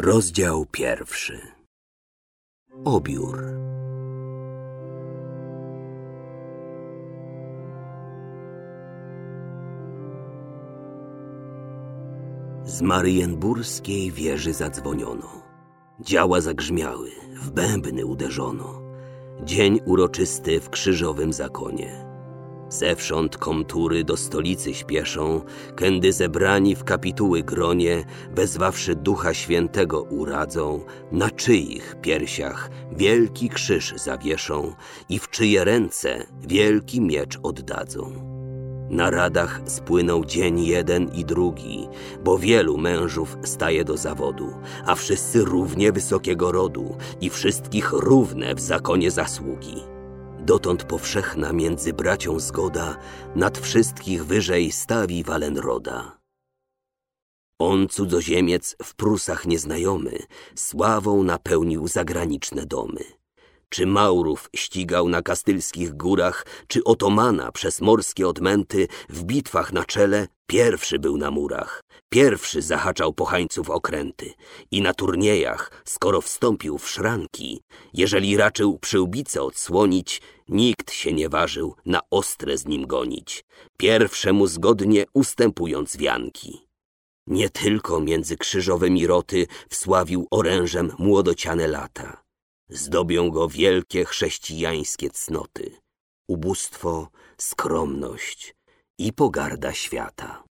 Rozdział 1. Obiór. Z marienburskiej wieży zadzwoniono. Działa zagrzmiały, w bębny uderzono. Dzień uroczysty w krzyżowym zakonie. Zewsząd komtury do stolicy śpieszą, kędy zebrani w kapituły gronie, wezwawszy Ducha Świętego uradzą, na czyich piersiach wielki krzyż zawieszą i w czyje ręce wielki miecz oddadzą. Na radach spłynął dzień jeden i drugi, bo wielu mężów staje do zawodu, a wszyscy równie wysokiego rodu i wszystkich równe w zakonie zasługi. Dotąd powszechna między bracią zgoda nad wszystkich wyżej stawi Wallenroda. On, cudzoziemiec w Prusach nieznajomy, sławą napełnił zagraniczne domy. Czy Maurów ścigał na kastylskich górach, czy Otomana przez morskie odmęty w bitwach na czele, pierwszy był na murach, pierwszy zahaczał pochańców okręty i na turniejach, skoro wstąpił w szranki, jeżeli raczył przyłbicę odsłonić, nikt się nie ważył na ostre z nim gonić, pierwszemu zgodnie ustępując wianki. Nie tylko między krzyżowymi roty wsławił orężem młodociane lata. Zdobią go wielkie chrześcijańskie cnoty, ubóstwo, skromność i pogarda świata.